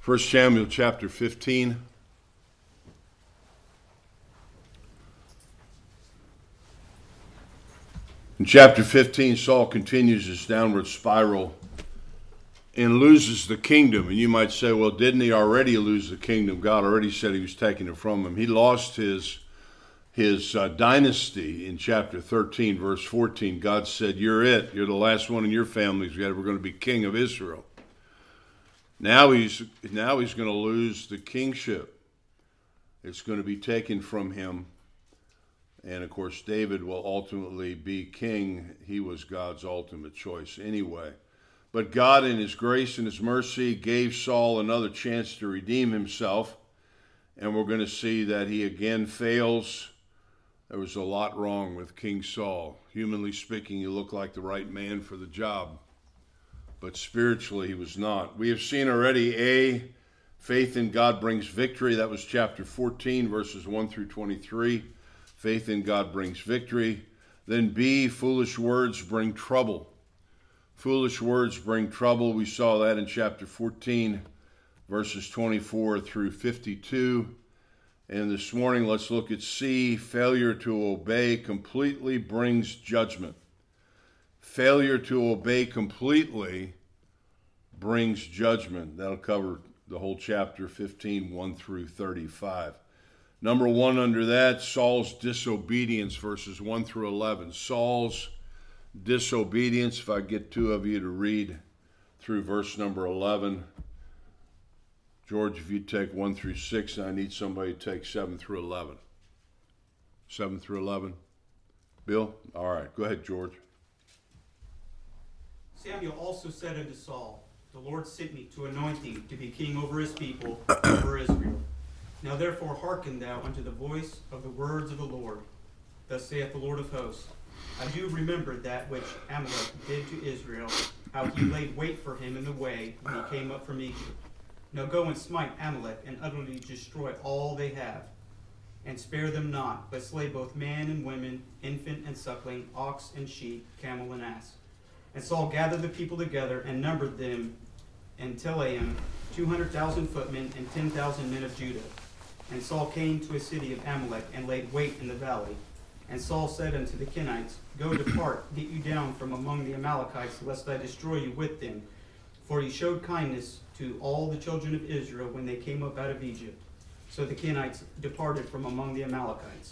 1 Samuel chapter 15. In chapter 15, Saul continues his downward spiral and loses the kingdom. And you might say, well, didn't he already lose the kingdom? God already said he was taking it from him. He lost his dynasty in chapter 13, verse 14. God said, you're it. You're the last one in your family who's ever going to be king of Israel. Now he's going to lose the kingship. It's going to be taken from him. And of course, David will ultimately be king. He was God's ultimate choice anyway. But God, in his grace and his mercy, gave Saul another chance to redeem himself. And we're going to see that he again fails. There was a lot wrong with King Saul. Humanly speaking, he looked like the right man for the job. But spiritually, he was not. We have seen already, faith in God brings victory. That was chapter 14, verses 1 through 23. Faith in God brings victory. Then B, foolish words bring trouble. Foolish words bring trouble. We saw that in chapter 14, verses 24 through 52. And this morning, let's look at C, failure to obey completely brings judgment. Failure to obey completely brings judgment. That'll cover the whole chapter 15, 1 through 35. Number one under that, Saul's disobedience, verses 1 through 11. Saul's disobedience. If I get two of you to read through verse number 11. George, if you take 1 through 6, and I need somebody to take 7 through 11. 7 through 11. Bill? All right, go ahead, George. Samuel also said unto Saul, the Lord sent me to anoint thee to be king over his people, over Israel. Now therefore hearken thou unto the voice of the words of the Lord. Thus saith the Lord of hosts, I do remember that which Amalek did to Israel, how he laid wait for him in the way when he came up from Egypt. Now go and smite Amalek, and utterly destroy all they have, and spare them not, but slay both man and women, infant and suckling, ox and sheep, camel and ass. And Saul gathered the people together and numbered them in Telaim 200,000 footmen and 10,000 men of Judah. And Saul came to a city of Amalek and laid wait in the valley. And Saul said unto the Kenites, Go depart, get you down from among the Amalekites, lest I destroy you with them. For he showed kindness to all the children of Israel when they came up out of Egypt. So the Kenites departed from among the Amalekites.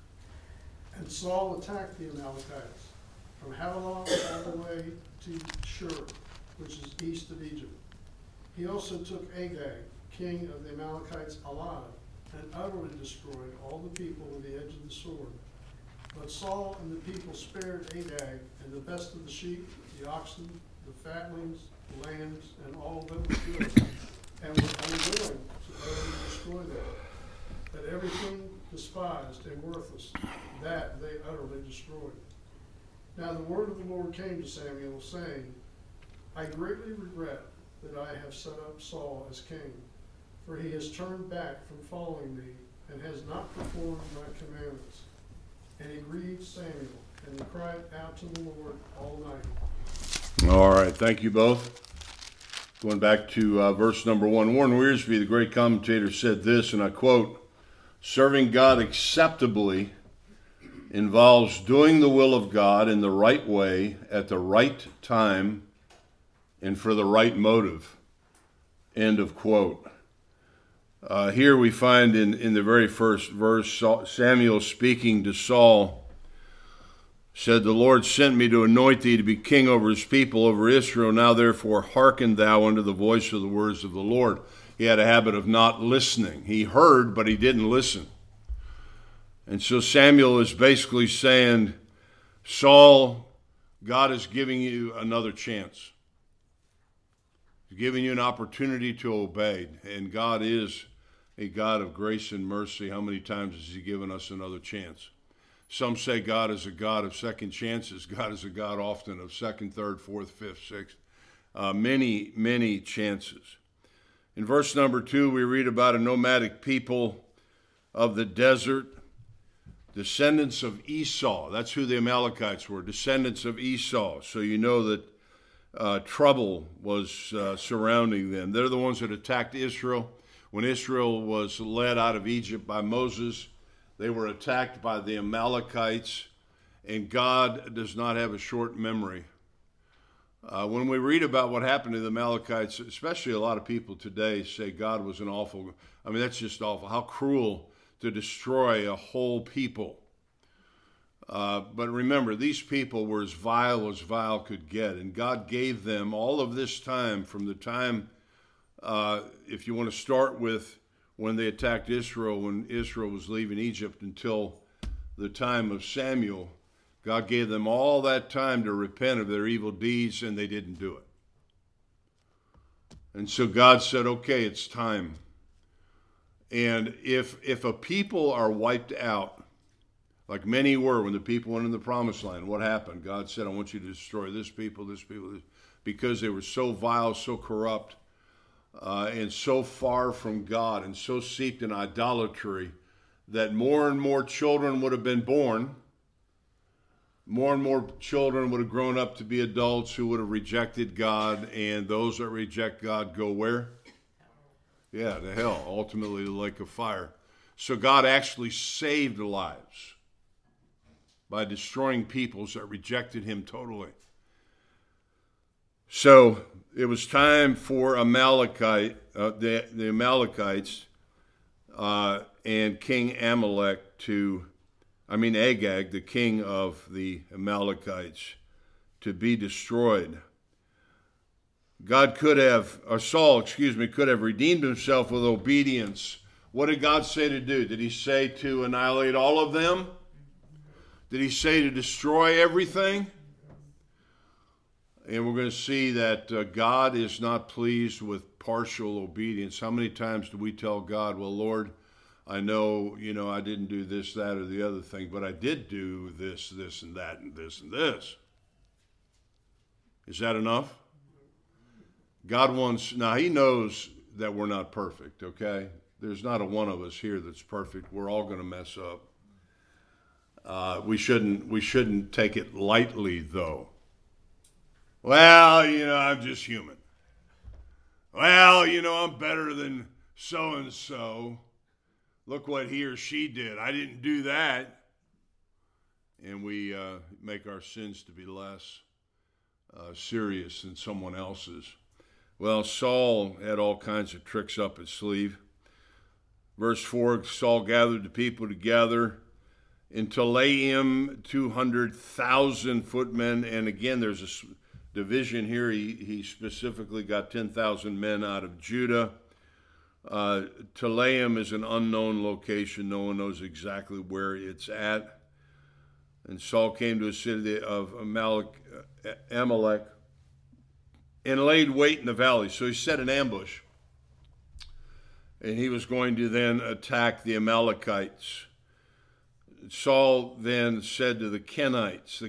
And Saul attacked the Amalekites from Havilah all the way to Shur, which is east of Egypt. He also took Agag, king of the Amalekites, alive, and utterly destroyed all the people with the edge of the sword. But Saul and the people spared Agag and the best of the sheep, the oxen, the fatlings, the lambs, and all that was good, and were unwilling to utterly destroy them. But everything despised and worthless, that they utterly destroyed. Now the word of the Lord came to Samuel, saying, I greatly regret that I have set up Saul as king, for he has turned back from following me, and has not performed my commandments. And he grieved Samuel, and he cried out to the Lord all night. All right, thank you both. Going back to verse number 1. Warren Wiersbe, the great commentator, said this, and I quote, serving God acceptably involves doing the will of God in the right way, at the right time, and for the right motive. End of quote. Here we find in the very first verse, Samuel speaking to Saul, said, the Lord sent me to anoint thee to be king over his people, over Israel. Now therefore hearken thou unto the voice of the words of the Lord. He had a habit of not listening. He heard, but he didn't listen. And so Samuel is basically saying, Saul, God is giving you another chance. He's giving you an opportunity to obey. And God is a God of grace and mercy. How many times has he given us another chance? Some say God is a God of second chances. God is a God often of second, third, fourth, fifth, sixth. Many, many chances. In verse number 2, we read about a nomadic people of the desert, descendants of Esau. That's who the Amalekites were, descendants of Esau. So you know that trouble was surrounding them. They're the ones that attacked Israel. When Israel was led out of Egypt by Moses, they were attacked by the Amalekites, and God does not have a short memory. When we read about what happened to the Amalekites, especially a lot of people today say God was an awful, I mean, that's just awful. How cruel to destroy a whole people. But remember, these people were as vile could get, and God gave them all of this time from the time, if you want to start with when they attacked Israel, when Israel was leaving Egypt, until the time of Samuel. God gave them all that time to repent of their evil deeds, and they didn't do it. And so God said, okay, it's time. And if a people are wiped out, like many were when the people went in the promised land, what happened? God said, I want you to destroy this people, because they were so vile, so corrupt, and so far from God, and so steeped in idolatry, that more and more children would have been born. More and more children would have grown up to be adults who would have rejected God, and those that reject God go where? Yeah, to hell, ultimately the lake of fire. So God actually saved lives by destroying peoples that rejected him totally. So it was time for the Amalekites and King Agag, the king of the Amalekites, to be destroyed. Saul could have redeemed himself with obedience. What did God say to do? Did he say to annihilate all of them? Did he say to destroy everything? And we're going to see that God is not pleased with partial obedience. How many times do we tell God, well, Lord, I know, I didn't do this, that, or the other thing, but I did do this, this, and that, and this, and this. Is that enough? Now he knows that we're not perfect, okay? There's not a one of us here that's perfect. We're all going to mess up. We shouldn't take it lightly, though. Well, I'm just human. Well, I'm better than so-and-so. Look what he or she did. I didn't do that. And we make our sins to be less serious than someone else's. Well, Saul had all kinds of tricks up his sleeve. Verse 4, Saul gathered the people together in Telaim, 200,000 footmen. And again, there's a division here. He specifically got 10,000 men out of Judah. Telaim is an unknown location. No one knows exactly where it's at. And Saul came to a city of Amalek and laid wait in the valley. So he set an ambush. And he was going to then attack the Amalekites. Saul then said to the Kenites,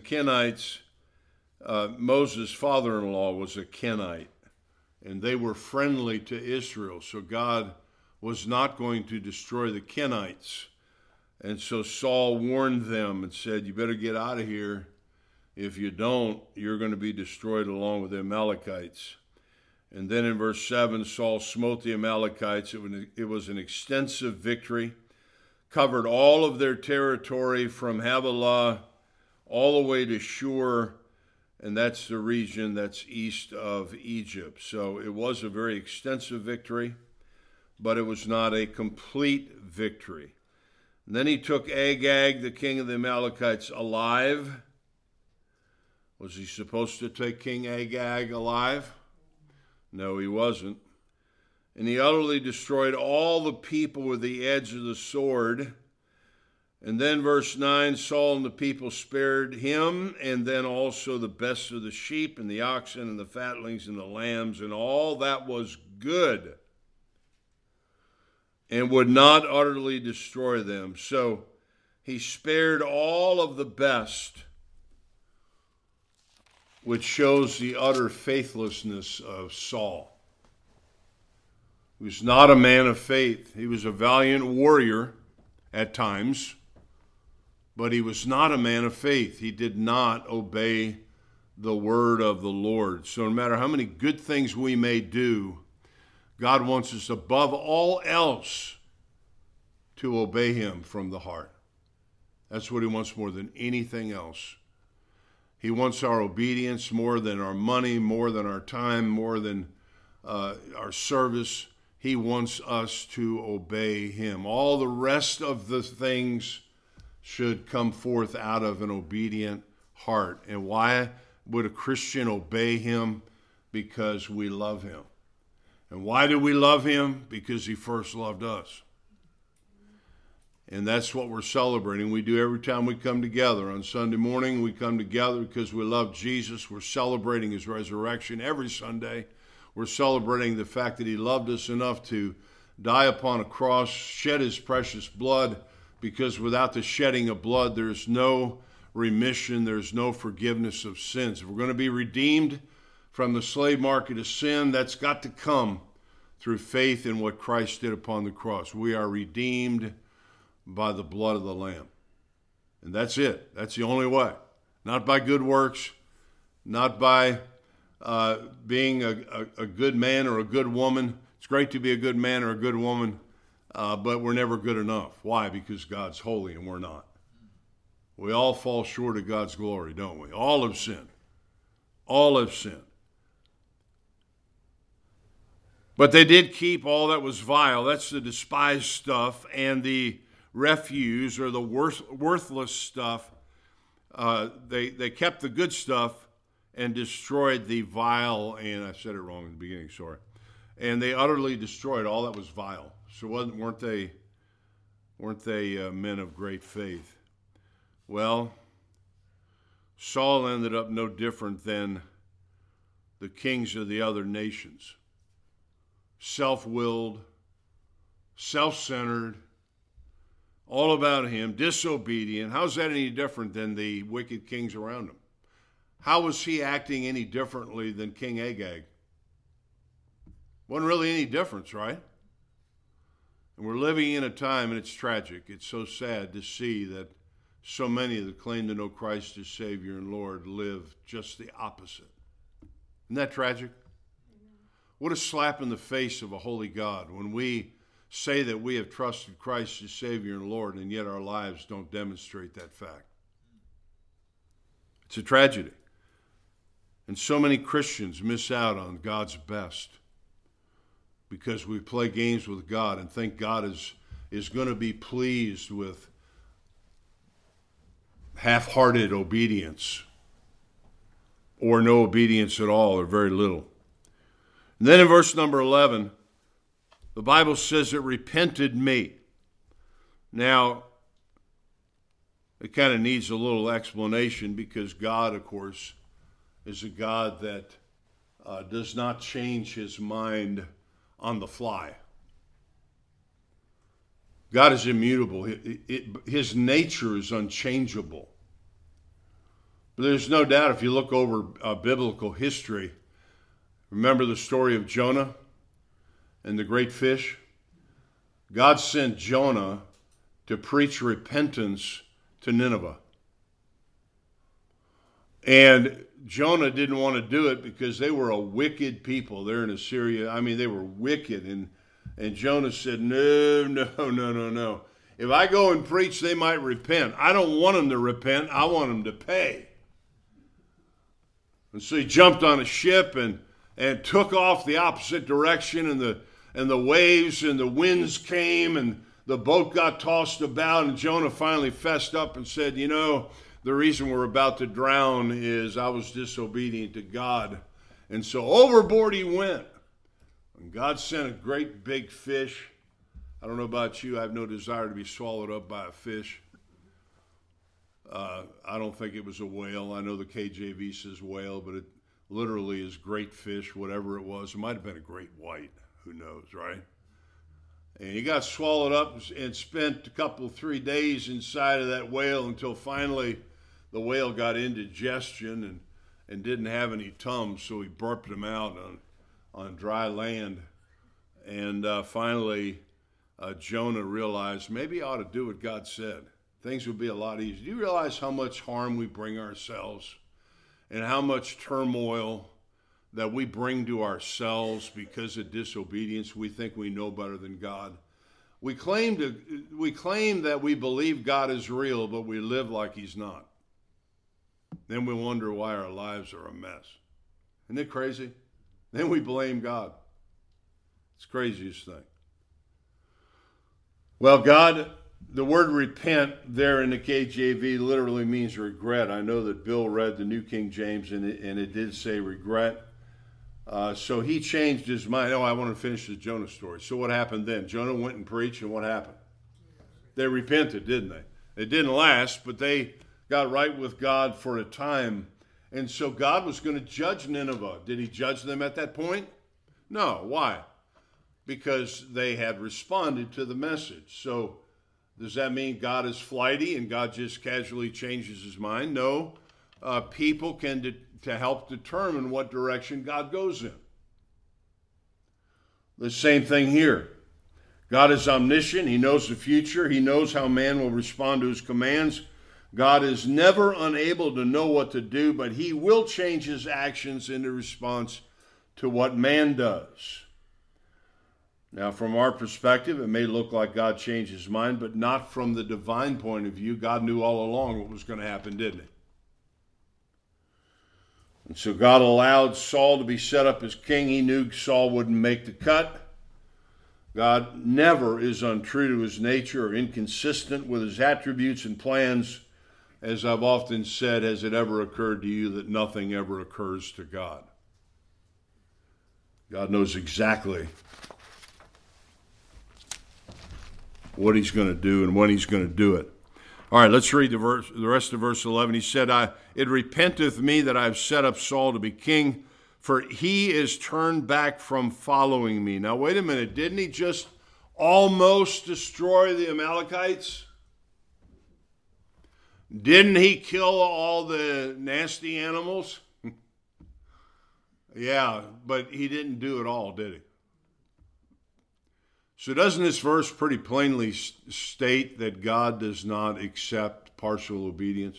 Moses' father-in-law was a Kenite, and they were friendly to Israel, so God was not going to destroy the Kenites. And so Saul warned them and said, you better get out of here. If you don't, you're going to be destroyed along with the Amalekites. And then in verse 7, Saul smote the Amalekites. It was an extensive victory, covered all of their territory from Havilah all the way to Shur, and that's the region that's east of Egypt. So it was a very extensive victory, but it was not a complete victory. And then he took Agag, the king of the Amalekites, alive. Was he supposed to take King Agag alive? No, he wasn't. And he utterly destroyed all the people with the edge of the sword. And then verse 9, Saul and the people spared him, and then also the best of the sheep and the oxen and the fatlings and the lambs, and all that was good, and would not utterly destroy them. So he spared all of the best, which shows the utter faithlessness of Saul. He was not a man of faith. He was a valiant warrior at times, but he was not a man of faith. He did not obey the word of the Lord. So no matter how many good things we may do, God wants us above all else to obey him from the heart. That's what he wants more than anything else. He wants our obedience more than our money, more than our time, more than our service. He wants us to obey him. All the rest of the things should come forth out of an obedient heart. And why would a Christian obey him? Because we love him. And why do we love him? Because he first loved us. And that's what we're celebrating. We do every time we come together. On Sunday morning, we come together because we love Jesus. We're celebrating his resurrection every Sunday. We're celebrating the fact that he loved us enough to die upon a cross, shed his precious blood, because without the shedding of blood, there's no remission, there's no forgiveness of sins. If we're going to be redeemed from the slave market of sin, that's got to come through faith in what Christ did upon the cross. We are redeemed by the blood of the Lamb. And that's it. That's the only way. Not by good works, not by being a good man or a good woman. It's great to be a good man or a good woman, but we're never good enough. Why? Because God's holy and we're not. We all fall short of God's glory, don't we? All have sinned. All have sinned. But they did keep all that was vile. That's the despised stuff, and the refuse or the worthless stuff. They kept the good stuff and destroyed the vile, and I said it wrong in the beginning, sorry. And they utterly destroyed all that was vile. So weren't they men of great faith? Well, Saul ended up no different than the kings of the other nations. Self-willed, self-centered, all about him, disobedient. How's that any different than the wicked kings around him? How was he acting any differently than King Agag? Wasn't really any difference, right? And we're living in a time, and it's tragic. It's so sad to see that so many that claim to know Christ as Savior and Lord live just the opposite. Isn't that tragic? What a slap in the face of a holy God when we say that we have trusted Christ as Savior and Lord, and yet our lives don't demonstrate that fact. It's a tragedy. And so many Christians miss out on God's best because we play games with God and think God is going to be pleased with half-hearted obedience or no obedience at all or very little. And then in verse number 11, the Bible says it repented me. Now, it kind of needs a little explanation because God, of course, is a God that does not change his mind on the fly. God is immutable. His nature is unchangeable. But there's no doubt if you look over biblical history, remember the story of Jonah and the great fish? God sent Jonah to preach repentance to Nineveh. And Jonah didn't want to do it because they were a wicked people. They're in Assyria. I mean, they were wicked. And Jonah said, no. If I go and preach, they might repent. I don't want them to repent. I want them to pay. And so he jumped on a ship and took off the opposite direction, and the waves and the winds came, and the boat got tossed about, and Jonah finally fessed up and said, the reason we're about to drown is I was disobedient to God. And so overboard he went. And God sent a great big fish. I don't know about you. I have no desire to be swallowed up by a fish. I don't think it was a whale. I know the KJV says whale, but it literally is great fish, whatever it was. It might have been a great white. Who knows, right? And he got swallowed up and spent a couple, 3 days inside of that whale until finally the whale got indigestion and didn't have any tums, so he burped him out on dry land. And finally, Jonah realized maybe I ought to do what God said. Things would be a lot easier. Do you realize how much harm we bring ourselves and how much turmoil that we bring to ourselves because of disobedience. We think we know better than God. We claim that we believe God is real, but we live like he's not. Then we wonder why our lives are a mess. Isn't it crazy? Then we blame God. It's the craziest thing. Well, God, the word repent there in the KJV literally means regret. I know that Bill read the New King James, and it did say regret. So he changed his mind. Oh, I want to finish the Jonah story. So what happened then? Jonah went and preached, and what happened? They repented, didn't they? It didn't last, but they got right with God for a time. And so God was going to judge Nineveh. Did he judge them at that point? No. Why? Because they had responded to the message. So does that mean God is flighty and God just casually changes his mind? No. People can to help determine what direction God goes in. The same thing here. God is omniscient. He knows the future. He knows how man will respond to his commands. God is never unable to know what to do, but he will change his actions in response to what man does. Now, from our perspective, it may look like God changed his mind, but not from the divine point of view. God knew all along what was going to happen, didn't he? And so God allowed Saul to be set up as king. He knew Saul wouldn't make the cut. God never is untrue to his nature or inconsistent with his attributes and plans. As I've often said, has it ever occurred to you that nothing ever occurs to God? God knows exactly what he's going to do and when he's going to do it. All right, let's read the rest of verse 11. He said, It repenteth me that I have set up Saul to be king, for he is turned back from following me. Now, wait a minute. Didn't he just almost destroy the Amalekites? Didn't he kill all the nasty animals? Yeah, but he didn't do it all, did he? So doesn't this verse pretty plainly state that God does not accept partial obedience?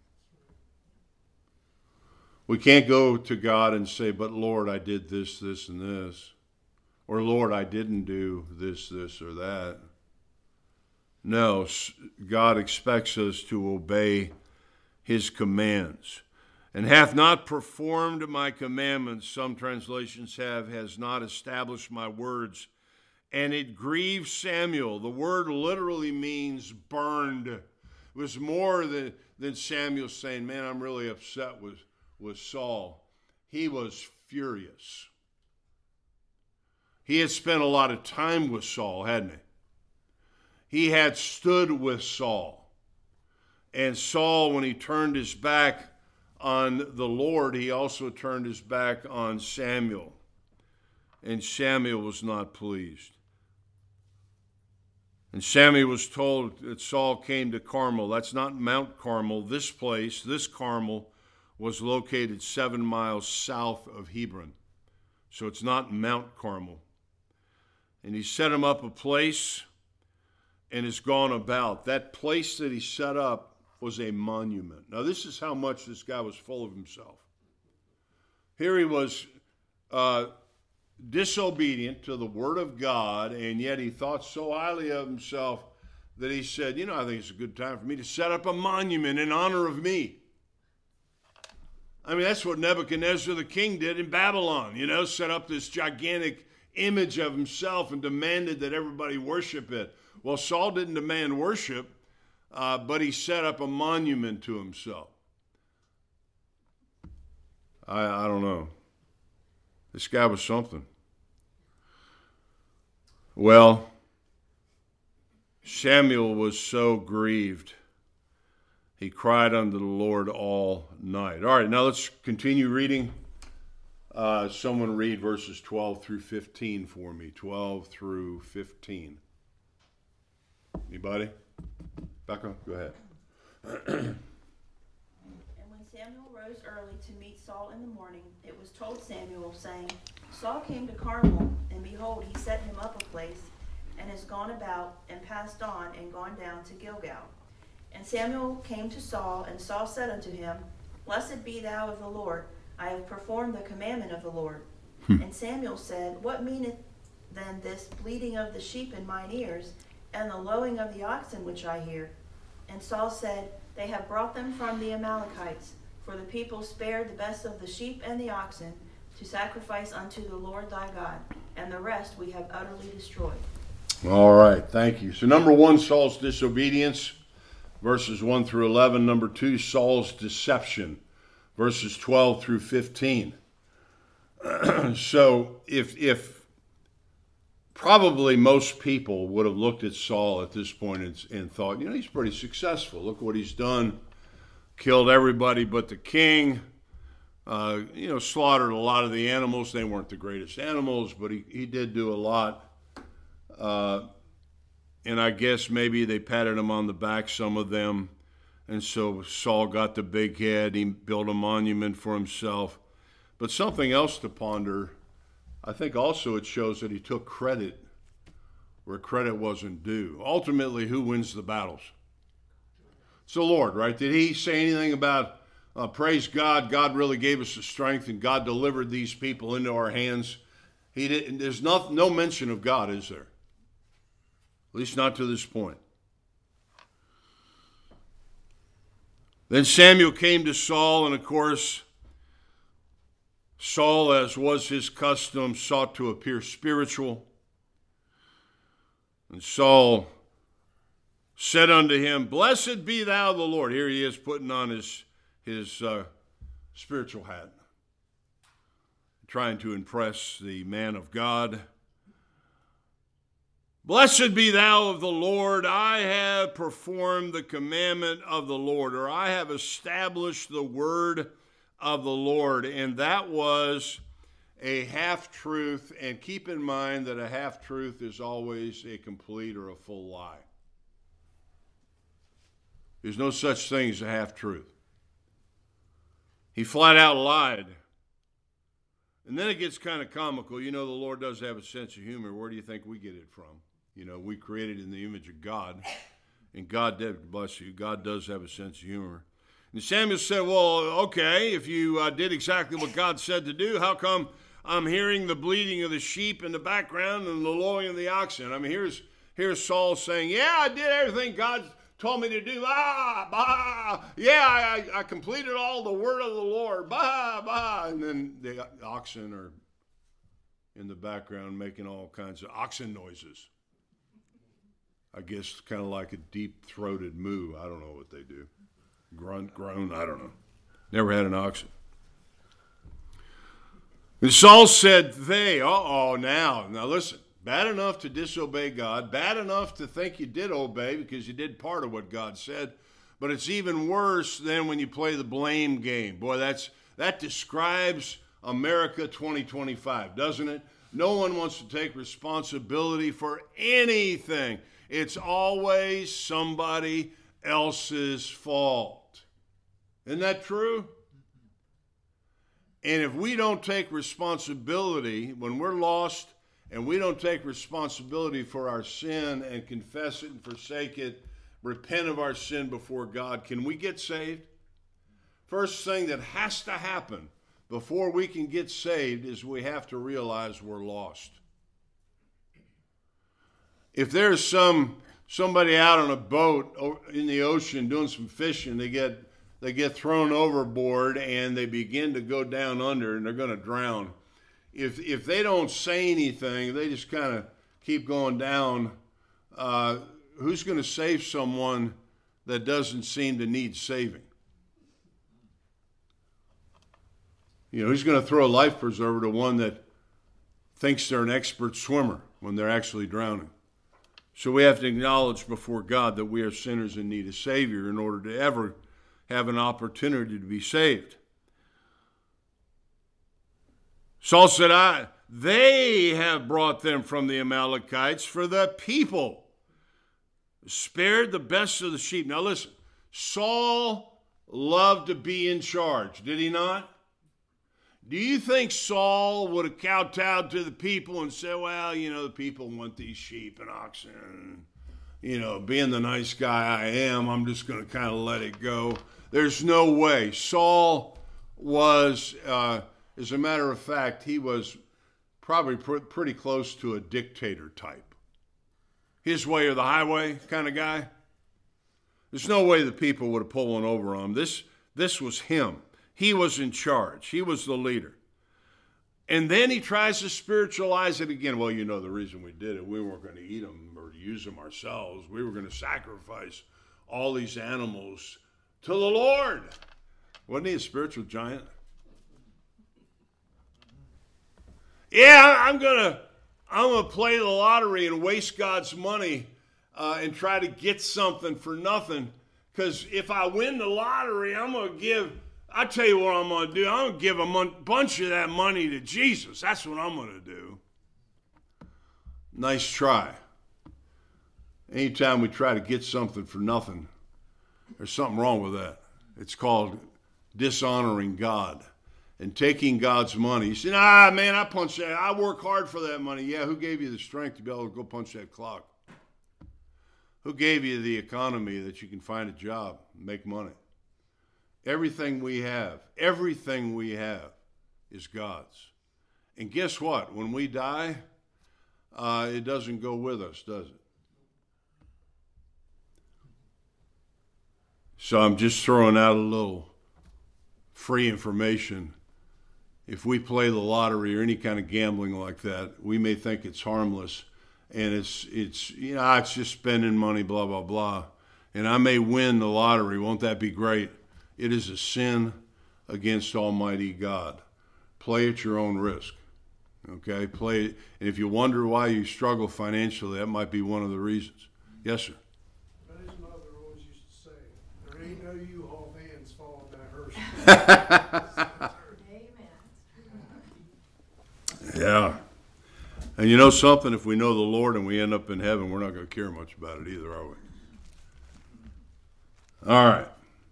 We can't go to God and say, but Lord, I did this, this, and this. Or Lord, I didn't do this, this, or that. No, God expects us to obey his commands. And hath not performed my commandments, some translations have, has not established my words. And it grieved Samuel. The word literally means burned. It was more than Samuel saying, man, I'm really upset with Saul. He was furious. He had spent a lot of time with Saul, hadn't he? He had stood with Saul. And Saul, when he turned his back on the Lord, he also turned his back on Samuel. And Samuel was not pleased. And Samuel was told that Saul came to Carmel. That's not Mount Carmel. This place, this Carmel, was located 7 miles south of Hebron. So it's not Mount Carmel. And he set him up a place and has gone about. That place that he set up was a monument. Now, this is how much this guy was full of himself. Here he was disobedient to the word of God, and yet he thought so highly of himself that he said, I think it's a good time for me to set up a monument in honor of me. I mean, that's what Nebuchadnezzar the king did in Babylon, set up this gigantic image of himself and demanded that everybody worship it. Well, Saul didn't demand worship, but he set up a monument to himself. I don't know. This guy was something. Well, Samuel was so grieved, he cried unto the Lord all night. All right, now let's continue reading. Someone read verses 12 through 15 for me. 12 through 15. Anybody? Becca, go ahead. And when Samuel rose early to meet Saul in the morning, it was told Samuel, saying, Saul came to Carmel, and behold, he set him up a place, and is gone about, and passed on, and gone down to Gilgal. And Samuel came to Saul, and Saul said unto him, Blessed be thou of the Lord. I have performed the commandment of the Lord. And Samuel said, What meaneth then this bleating of the sheep in mine ears, and the lowing of the oxen which I hear? And Saul said, They have brought them from the Amalekites, for the people spared the best of the sheep and the oxen, to sacrifice unto the Lord thy God, and the rest we have utterly destroyed. All right, thank you. So number 1, Saul's disobedience, verses 1 through 11. Number 2, Saul's deception, verses 12 through 15. So if probably most people would have looked at Saul at this point and thought, he's pretty successful. Look what he's done. Killed everybody but the king. Slaughtered a lot of the animals. They weren't the greatest animals, but he did do a lot. And I guess maybe they patted him on the back, some of them. And so Saul got the big head. He built a monument for himself. But something else to ponder, I think also it shows that he took credit where credit wasn't due. Ultimately, who wins the battles? It's the Lord, right? Did he say anything about, praise God, God really gave us the strength and God delivered these people into our hands? He didn't. There's no mention of God, is there? At least not to this point. Then Samuel came to Saul, and of course, Saul, as was his custom, sought to appear spiritual. And Saul said unto him, Blessed be thou the Lord. Here he is putting on his spiritual hat, trying to impress the man of God. Blessed be thou of the Lord. I have performed the commandment of the Lord, or I have established the word of the Lord. And that was a half-truth. And keep in mind that a half-truth is always a complete or a full lie. There's no such thing as a half-truth. He flat out lied. And then it gets kind of comical. The Lord does have a sense of humor. Where do you think we get it from? We created in the image of God. And God did, bless you, God does have a sense of humor. And Samuel said, well, okay, if you did exactly what God said to do, how come I'm hearing the bleating of the sheep in the background and the lowing of the oxen? I mean, here's Saul saying, yeah, I did everything God told me to do. Yeah, I completed all the word of the Lord. And then the oxen are in the background making all kinds of oxen noises. I guess kind of like a deep-throated moo. I don't know what they do. Grunt, groan, I don't know. Never had an oxen. And Saul said, now listen, bad enough to disobey God, bad enough to think you did obey because you did part of what God said, but it's even worse than when you play the blame game. Boy, that describes America 2025, doesn't it? No one wants to take responsibility for anything. It's always somebody else's fault. Isn't that true? And if we don't take responsibility when we're lost and we don't take responsibility for our sin and confess it and forsake it, repent of our sin before God, can we get saved? First thing that has to happen before we can get saved is we have to realize we're lost. If there's somebody out on a boat in the ocean doing some fishing, they get thrown overboard and they begin to go down under and they're going to drown. If they don't say anything, they just kind of keep going down, who's going to save someone that doesn't seem to need saving? Who's going to throw a life preserver to one that thinks they're an expert swimmer when they're actually drowning? So we have to acknowledge before God that we are sinners in need of Savior in order to ever have an opportunity to be saved. Saul said, they have brought them from the Amalekites, for the people spared the best of the sheep. Now listen, Saul loved to be in charge, did he not? Do you think Saul would have kowtowed to the people and said, well, the people want these sheep and oxen. being the nice guy I am, I'm just going to kind of let it go. There's no way. Saul was, as a matter of fact, he was probably pretty close to a dictator type. His way or the highway kind of guy. There's no way the people would have pulled one over on him. This was him. He was in charge. He was the leader. And then he tries to spiritualize it again. Well, the reason we did it, we weren't going to eat them or use them ourselves. We were going to sacrifice all these animals to the Lord. Wasn't he a spiritual giant? Yeah, I'm gonna play the lottery and waste God's money and try to get something for nothing. Because if I win the lottery, I'll tell you what I'm going to do. I'm going to give a bunch of that money to Jesus. That's what I'm going to do. Nice try. Anytime we try to get something for nothing, there's something wrong with that. It's called dishonoring God and taking God's money. You say, man, I work hard for that money. Yeah, who gave you the strength to be able to go punch that clock? Who gave you the economy that you can find a job, make money? Everything we have is God's. And guess what? When we die, it doesn't go with us, does it? So I'm just throwing out a little free information. If we play the lottery or any kind of gambling like that, we may think it's harmless and it's just spending money, blah, blah, blah. And I may win the lottery. Won't that be great? It is a sin against Almighty God. Play at your own risk. Okay? Play it. And if you wonder why you struggle financially, that might be one of the reasons. Yes, sir. His mother always used to say, there ain't no U-Haul vans falling down Hershey. Amen. Yeah. And you know something? If we know the Lord and we end up in heaven, we're not going to care much about it either, are we? All right.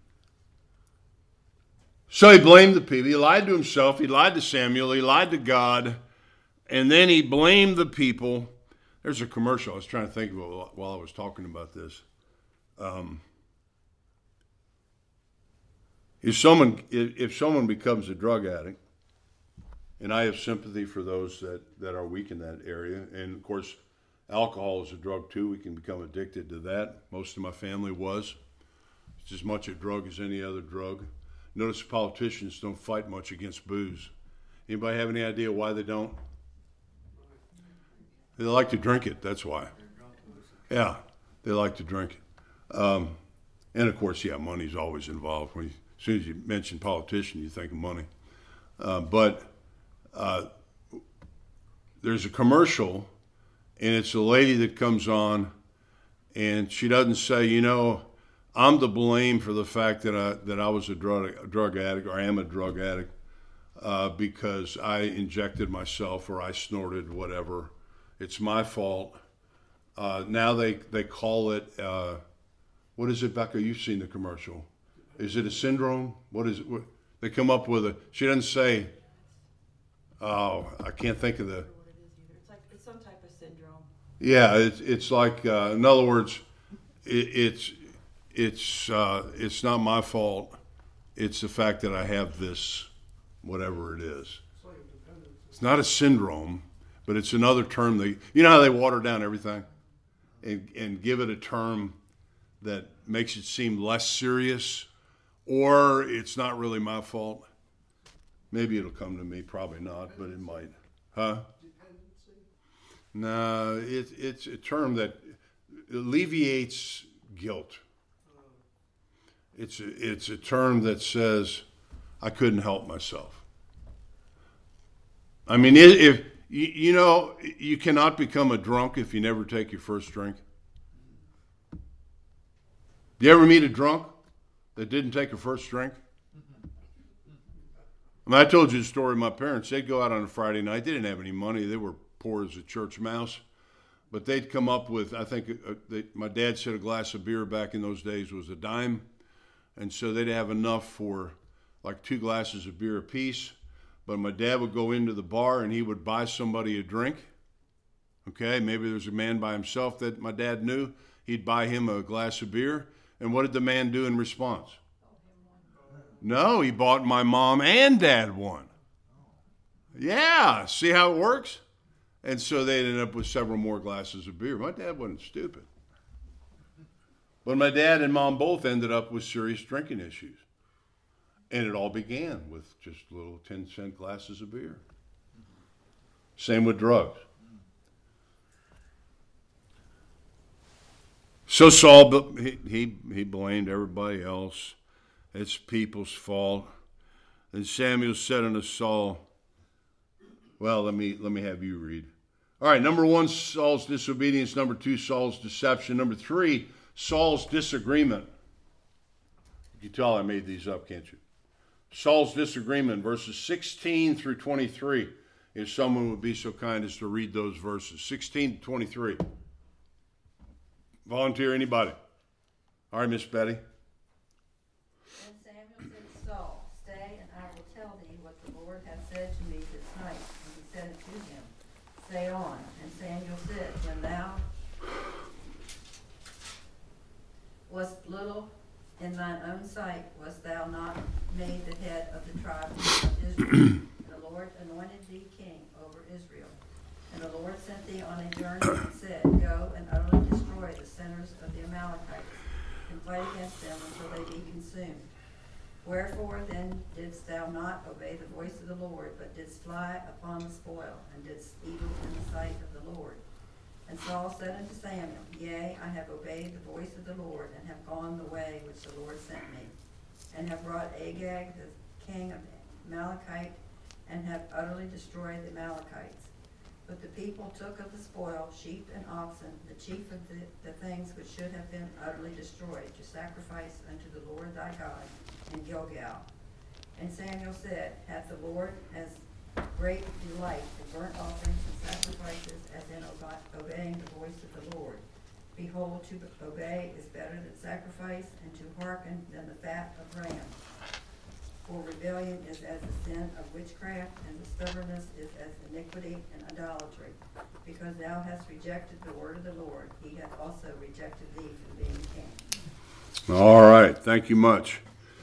So he blamed the people. He lied to himself. He lied to Samuel. He lied to God. And then he blamed the people. There's a commercial I was trying to think of while I was talking about this. If someone becomes a drug addict, and I have sympathy for those that are weak in that area, and of course, alcohol is a drug too. We can become addicted to that. Most of my family was. It's as much a drug as any other drug. Notice politicians don't fight much against booze. Anybody have any idea why they don't? They like to drink it, that's why. Yeah, they like to drink it. And of course, money's always involved. As soon as you mention politician, you think of money. But there's a commercial, and it's a lady that comes on, and she doesn't say, I'm to blame for the fact that I was a drug addict, or I am a drug addict, because I injected myself or I snorted whatever. It's my fault. Now they call it, what is it, Becca? You've seen the commercial. Is it a syndrome? What is it? They come up with she doesn't say, I can't think of the. It's some type of syndrome. Yeah, it's like, in other words, it's not my fault. It's the fact that I have this, whatever it is. It's not a syndrome, but it's another term. How they water down everything and give it a term that makes it seem less serious, or it's not really my fault. Maybe it'll come to me, probably not, but it might. Huh? No, it's a term that alleviates guilt. It's a term that says, I couldn't help myself. I mean, if you cannot become a drunk if you never take your first drink. Do you ever meet a drunk that didn't take a first drink? I told you the story of my parents. They'd go out on a Friday night. They didn't have any money. They were poor as a church mouse. But they'd come up with, I think, my dad said a glass of beer back in those days was a dime. And so they'd have enough for like 2 glasses of beer apiece. But my dad would go into the bar and he would buy somebody a drink. Okay, maybe there's a man by himself that my dad knew. He'd buy him a glass of beer. And what did the man do in response? No, he bought my mom and dad one. Yeah, see how it works? And so they ended up with several more glasses of beer. My dad wasn't stupid. But my dad and mom both ended up with serious drinking issues. And it all began with just little 10-cent glasses of beer. Same with drugs. So Saul, he blamed everybody else. It's people's fault. And Samuel said unto Saul, well, let me have you read. All right, number 1, Saul's disobedience. Number 2, Saul's deception. Number 3, Saul's disagreement. You can tell I made these up, can't you? Saul's disagreement, verses 16 through 23. If someone would be so kind as to read those verses, 16 to 23. Volunteer, anybody? All right, Miss Betty. And Samuel said to Saul, Stay, and I will tell thee what the Lord hath said to me this night. And he said unto him, Say on. And Samuel said, When thou wast little in thine own sight, wast thou not made the head of the tribe of Israel? And the Lord anointed thee king over Israel. And the Lord sent thee on a journey and said, Go and utterly destroy the sinners of the Amalekites, and fight against them until they be consumed. Wherefore then didst thou not obey the voice of the Lord, but didst fly upon the spoil, and didst evil in the sight of the Lord? And Saul said unto Samuel, Yea, I have obeyed the voice of the Lord, and have gone the way which the Lord sent me, and have brought Agag the king of Amalekite, and have utterly destroyed the Amalekites. But the people took of the spoil sheep and oxen, the chief of the things which should have been utterly destroyed, to sacrifice unto the Lord thy God in Gilgal. And Samuel said, Hath the Lord as great delight in burnt offerings and sacrifices as in obeying the voice of the Lord? Behold, to obey is better than sacrifice, and to hearken than the fat of rams. For rebellion is as the sin of witchcraft, and the stubbornness is as iniquity and idolatry. Because thou hast rejected the word of the Lord, he hath also rejected thee from being king. All right, thank you much.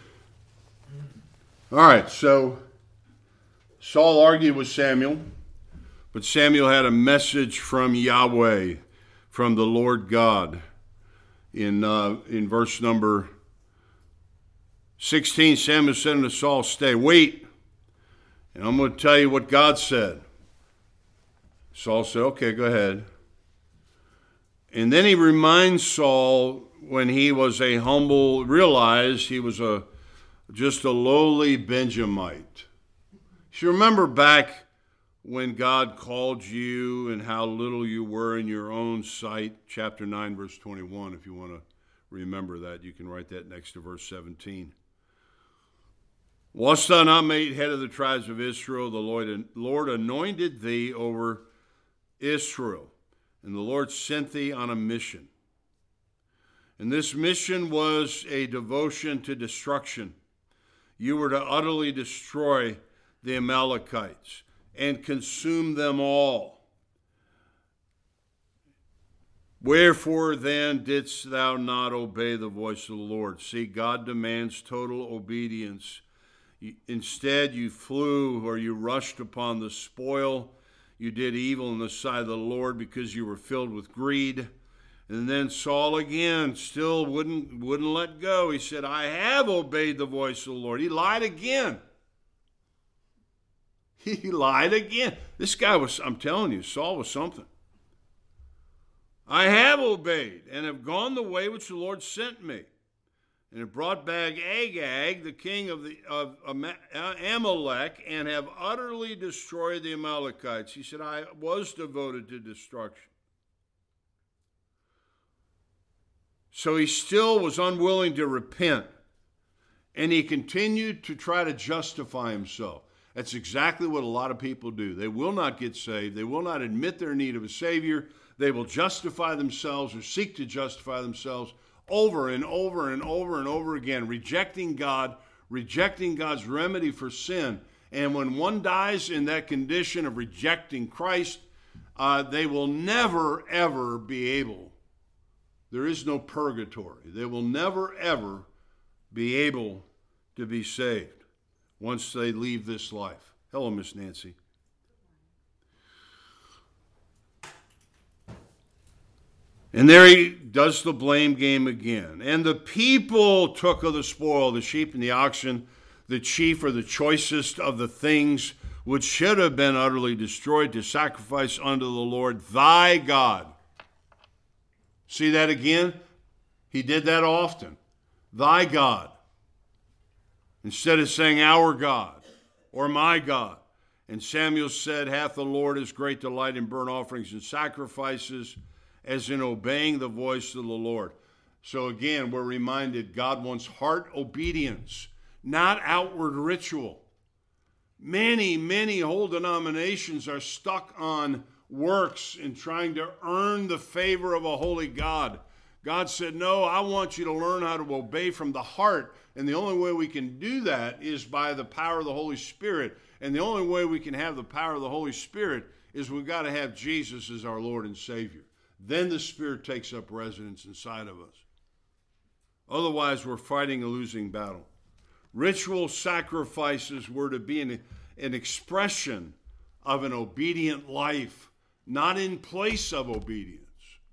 All right, so Saul argued with Samuel, but Samuel had a message from Yahweh, from the Lord God. In verse number 16, Samuel said unto Saul, Stay, wait, and I'm going to tell you what God said. Saul said, okay, go ahead. And then he reminds Saul when he was realized he was just a lowly Benjamite. You remember back when God called you and how little you were in your own sight, chapter 9, verse 21, if you want to remember that, you can write that next to verse 17. Wast thou not made head of the tribes of Israel? The Lord anointed thee over Israel, and the Lord sent thee on a mission. And this mission was a devotion to destruction. You were to utterly destroy the Amalekites and consume them all. Wherefore then didst thou not obey the voice of the Lord? See, God demands total obedience. Instead, you flew or you rushed upon the spoil. You did evil in the sight of the Lord because you were filled with greed. And then Saul again still wouldn't let go. He said, I have obeyed the voice of the Lord. He lied again. He lied again. This guy was, I'm telling you, Saul was something. I have obeyed and have gone the way which the Lord sent me. And have brought back Agag, the king of Amalek, and have utterly destroyed the Amalekites. He said, I was devoted to destruction. So he still was unwilling to repent. And he continued to try to justify himself. That's exactly what a lot of people do. They will not get saved. They will not admit their need of a Savior. They will justify themselves or seek to justify themselves over and over and over and over again, rejecting God, rejecting God's remedy for sin. And when one dies in that condition of rejecting Christ, they will never, ever be able There is no purgatory. They will never, ever be able to be saved once they leave this life. Hello, Miss Nancy. And there he does the blame game again. And the people took of the spoil, the sheep and the oxen, the chief or the choicest of the things which should have been utterly destroyed, to sacrifice unto the Lord thy God. See that again? He did that often. Thy God. Instead of saying our God or my God. And Samuel said, hath the Lord his great delight in burnt offerings and sacrifices, as in obeying the voice of the Lord. So again, we're reminded God wants heart obedience, not outward ritual. Many whole denominations are stuck on works and trying to earn the favor of a holy God. God said, no, I want you to learn how to obey from the heart. And the only way we can do that is by the power of the Holy Spirit. And the only way we can have the power of the Holy Spirit is we've got to have Jesus as our Lord and Savior. Then the Spirit takes up residence inside of us. Otherwise, we're fighting a losing battle. Ritual sacrifices were to be an expression of an obedient life, not in place of obedience.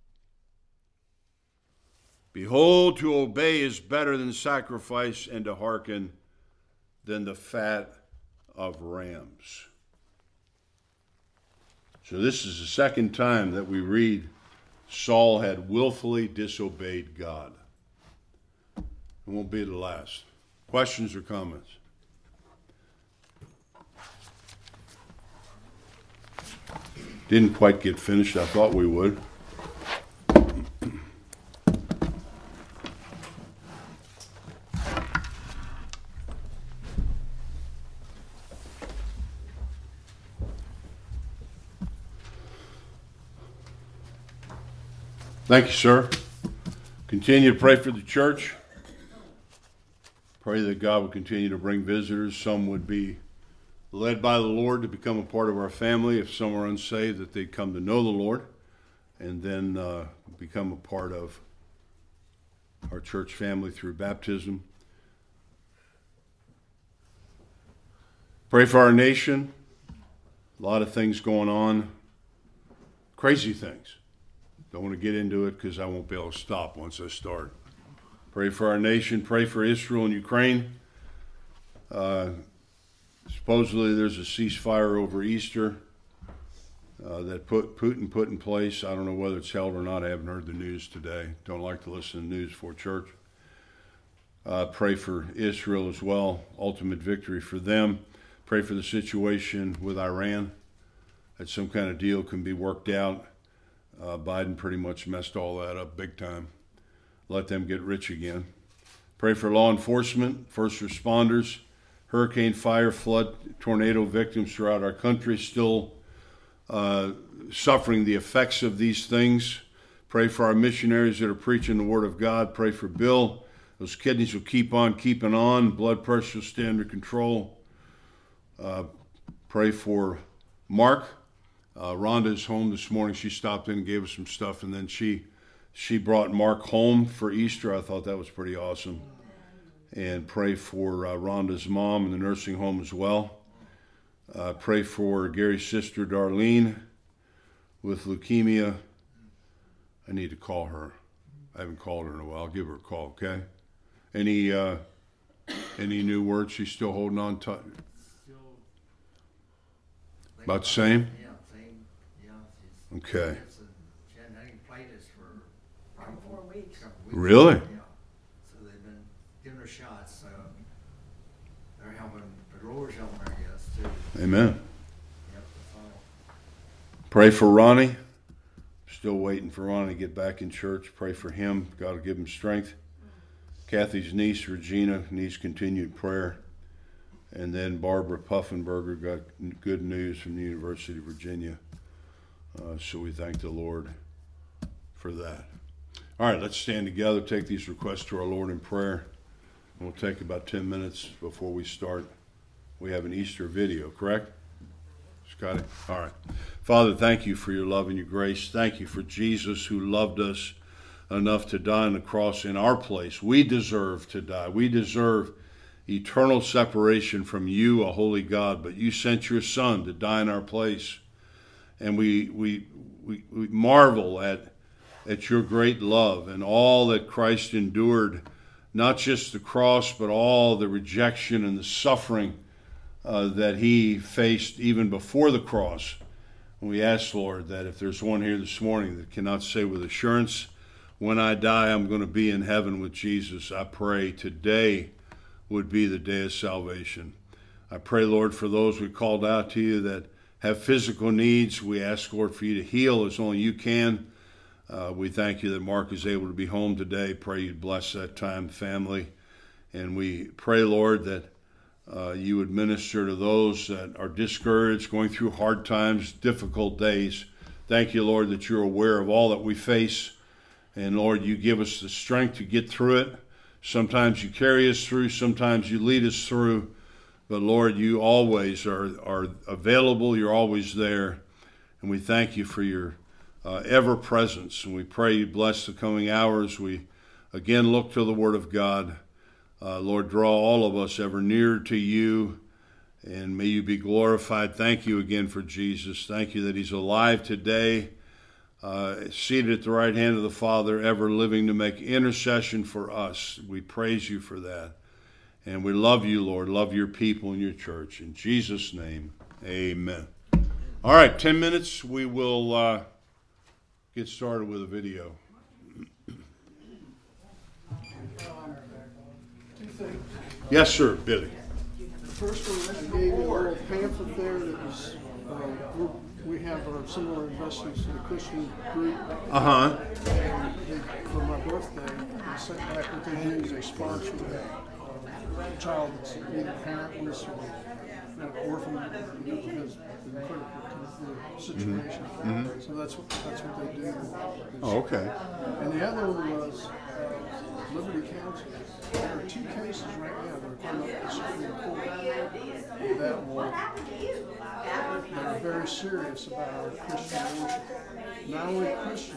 Behold, to obey is better than sacrifice, and to hearken than the fat of rams. So this is the second time that we read Saul had willfully disobeyed God. It won't be the last. Questions or comments? Didn't quite get finished. I thought we would. Thank you, sir. Continue to pray for the church. Pray that God would continue to bring visitors. Some would be led by the Lord to become a part of our family. If some are unsaved, that they'd come to know the Lord and then become a part of our church family through baptism. Pray for our nation. A lot of things going on. Crazy things. Don't want to get into it because I won't be able to stop once I start. Pray for our nation. Pray for Israel and Ukraine. Supposedly there's a ceasefire over Easter that Putin put in place. I don't know whether it's held or not. I haven't heard the news today. Don't like to listen to news before church. Pray for Israel as well. Ultimate victory for them. Pray for the situation with Iran, that some kind of deal can be worked out. Biden pretty much messed all that up big time. Let them get rich again. Pray for law enforcement, first responders, hurricane, fire, flood, tornado victims throughout our country, still suffering the effects of these things. Pray for our missionaries that are preaching the Word of God. Pray for Bill. Those kidneys will keep on keeping on. Blood pressure will stay under control. Pray for Mark. Rhonda is home this morning. She stopped in and gave us some stuff, and then she brought Mark home for Easter. I thought that was pretty awesome. And pray for Rhonda's mom in the nursing home as well. Pray for Gary's sister Darlene with leukemia. I need to call her. I haven't called her in a while. I'll give her a call, okay? Any new words? She's still holding on tight? About the same? Okay. She hadn't had any platelets for 4 weeks. Really? Yeah. So they've been giving her shots. So they're helping. The Lord's helping her, I guess, too. Amen. Yep, that's all. Pray for Ronnie. Still waiting for Ronnie to get back in church. Pray for him. God will give him strength. Kathy's niece, Regina, needs continued prayer. And then Barbara Puffenberger got good news from the University of Virginia. So we thank the Lord for that. All right, let's stand together, take these requests to our Lord in prayer. We'll take about 10 minutes before we start. We have an Easter video, correct? Scotty? All right. Father, thank you for your love and your grace. Thank you for Jesus who loved us enough to die on the cross in our place. We deserve to die. We deserve eternal separation from you, a holy God, but you sent your Son to die in our place. And we marvel at your great love and all that Christ endured, not just the cross, but all the rejection and the suffering that he faced even before the cross. And we ask, Lord, that if there's one here this morning that cannot say with assurance, when I die, I'm going to be in heaven with Jesus, I pray today would be the day of salvation. I pray, Lord, for those we called out to you that have physical needs. We ask, Lord, for you to heal as only you can. We thank you that Mark is able to be home today. Pray you'd bless that time, family. And we pray, Lord, that you would minister to those that are discouraged, going through hard times, difficult days. Thank you, Lord, that you're aware of all that we face. And, Lord, you give us the strength to get through it. Sometimes you carry us through. Sometimes you lead us through. But, Lord, you always are available. You're always there. And we thank you for your ever-presence. And we pray you bless the coming hours. We, again, look to the Word of God. Lord, draw all of us ever nearer to you. And may you be glorified. Thank you again for Jesus. Thank you that he's alive today, seated at the right hand of the Father, ever living to make intercession for us. We praise you for that. And we love you, Lord. Love your people and your church. In Jesus' name, amen. All right, 10 minutes. We will get started with a video. Yes, sir, Billy. The first one, I gave you a little pamphlet there that was, we have our similar investments to the Christian group. Uh-huh. For my birthday, the second back what they do is they sponsor a child that's either parentless or an orphan because of the critical situation. Mm-hmm. So that's what they do. Oh, okay. And the other one was Liberty Council. There are two cases right now that are coming up to the Supreme Court that are very serious about our Christian worship. Not only Christian.